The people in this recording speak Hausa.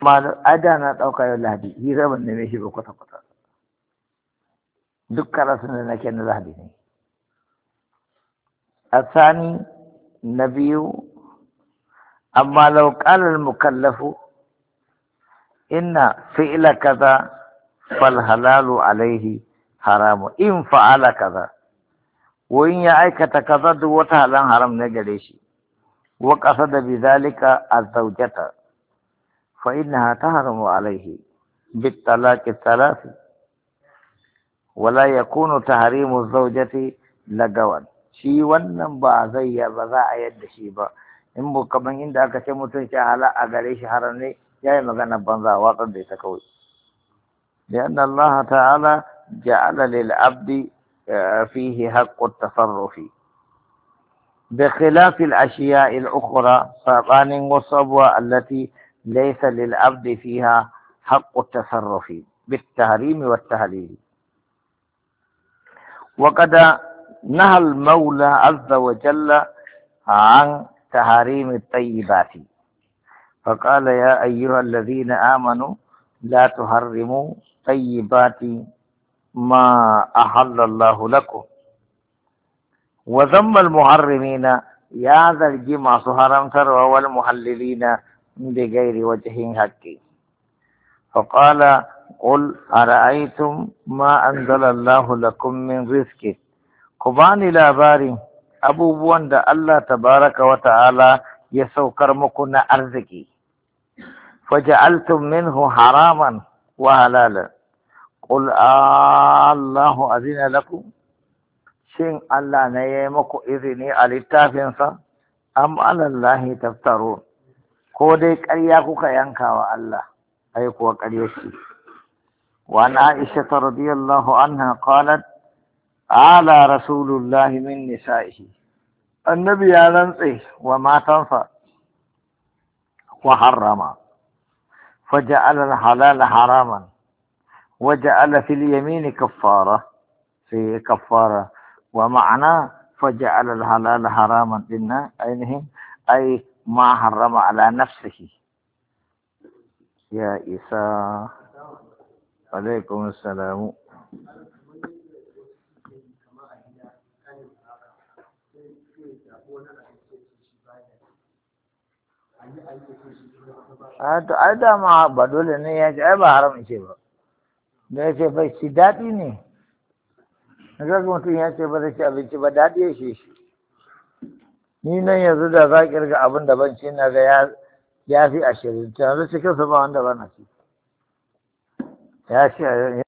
ma ada na ɗauka yau lahadi hira ban neme shi ba kwata-kwata duk karasun da nake na lahadi ne. الثاني نبي أما لو قال المكلف إن فعل كذا فالحلال عليه حرام إن فعل كذا وإن يأيكت كذا دوتها لن حرام نجريشي وقصد بذلك الزوجة فإنها تحرم عليه بالطلاق الثلاث ولا يكون تحريم الزوجة لغوا shi wannan ba zai ba za a yadda shi ba in bu kaman inda aka ce mutum shi hala a gare shi haram ne yayi magana banza watsar da ita kawai لأن الله تعالى جعل للعبد فيه حق التصرف بخلاف الأشياء الأخرى سابان وصبوة التي ليس للعبد فيها حق التصرف بالتحريم والتحليل وقد نهى المولى عز وجل عن تحريم الطيبات فقال يا أيها الذين آمنوا لا تحرموا طيبات ما أحل الله لكم وذم المحرمين يا ذا الجمع حرم ثروة والمحللين بغير وجه حق فقال قل أرأيتم ما أنزل الله لكم من رزق Kubani labarin abubuwan da Allah tabaraka wa ta'ala ya saukar muku na arziki. Faja'altum minhu haraman wa halalan. Qul Allahu azina lakum. Shin Allah ne ya yi muku izini a littafinsa? Am alallahi taftarun. Ko dai ƙarya kuka yanka wa Allah, ai kuwa ƙarya ce. Wa an Aisha radiyallahu anha qalat على رسول الله من نسائه النبي ينصح وما تنفع وحرم فجعل الحلال حراما وجعل في اليمين كفارة في كفارة ومعنى فجعل الحلال حراما إن أينهم أي ما حرم على نفسه يا إساء عليكم السلام ai dama ba dole ne ya ce ai ba haram ce ba da ya ce bai ci daɗi ne ga mutum ya ce ba zai ci abinci ba daɗi ya shi ni nan yanzu da za kirga abin da ban ci na ga ya fi 20 yanzu cikin su ba wanda ba na ci ya ce